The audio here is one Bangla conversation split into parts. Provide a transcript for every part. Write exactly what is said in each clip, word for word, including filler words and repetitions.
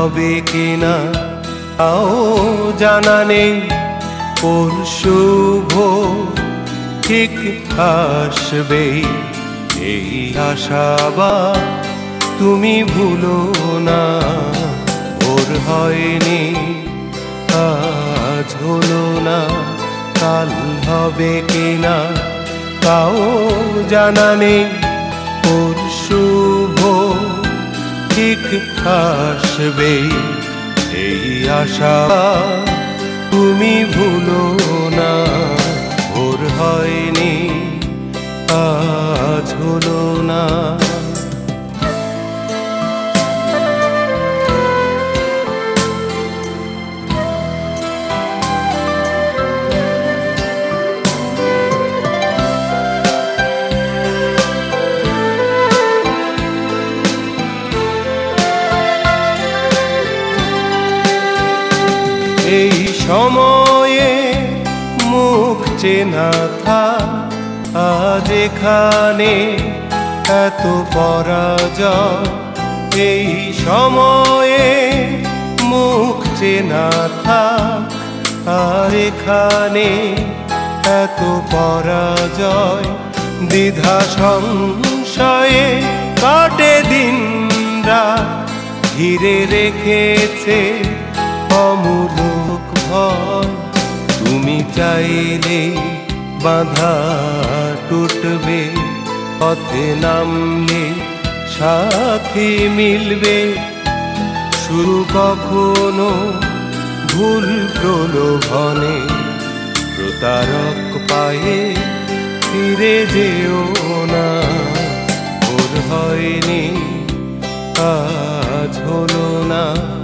হবে কিনা তাও জানা নেই। পরশু ভোর ঠিক আসবেই এই আশাবাদ তুমি ভুলো না। ভোর হয়নি আজ হলো না, কাল হবে কিনা তাও জানা নেই। পরশু ভোর ঠিক আসবেই এই আশা তুমি ভুলো না। ভোর হয়নি আজ হলো না। এই সময়ে মুখ চেনা থাক, আজ এখানে এত পরাজয়। এই সময়ে মুখ চেনা থাক, আর এখানে এত পরাজয়। দ্বিধা সংশয়ে কাটে দিন রাত, ঘিরে রেখেছে অমূলক ভয়। তুমি চাইলে বাধা টুটবে, পথে নামলে সাথী মিলবে। শুরু কখনো ভুল প্রলোভনে, প্রতারক পায়ে ফিরে যেও না। ভোর হয়নি আজ হলো না।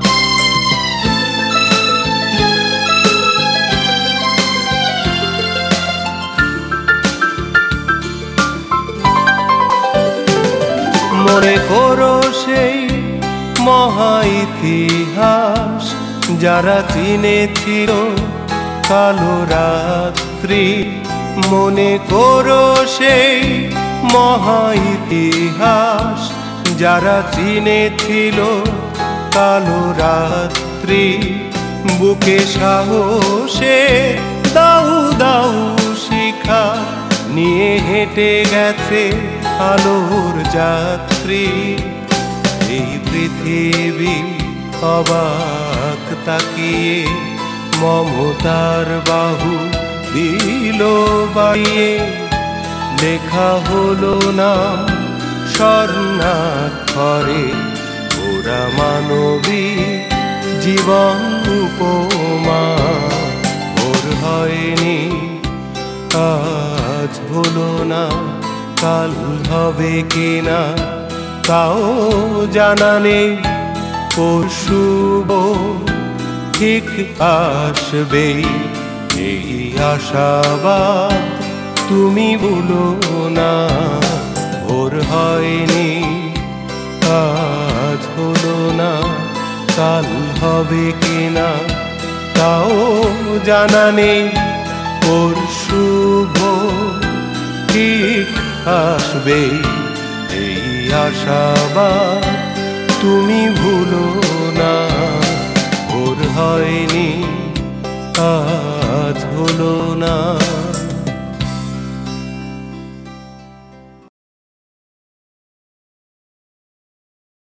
মনে করো সেই মহা ইতিহাস, যারা চিনেছিল কালো রাত্রি। মনে করো সেই মহা ইতিহাস, যারা চিনেছিল কালো রাত্রি। বুকে সাহসে দাউ দাউ শিখা নিয়ে হেঁটে গেছে আলোর যাত্রী। এই পৃথিবী অবাক তাকিয়ে মমতার বাহু দিল বাড়িয়ে। লেখা হলো নাম স্বর্ণাক্ষরে, ওরা মানবী জীবন উপমা। ভোর হয়নি আজ হলো না, কাল হবে কিনা তাও জানা নেই। পরশু ঠিক আসবেই এই আশাবাদ তুমি ভুলো না। ভোর হয়নি আজ হলো না, কাল হবে কিনা তাও জানা নেই। পরশু ঠিক আসবে এই আশাবাদ তুমি ভুলো না।